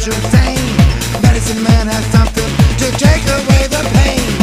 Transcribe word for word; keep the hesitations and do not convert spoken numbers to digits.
should sing. Medicine man has something to take away the pain.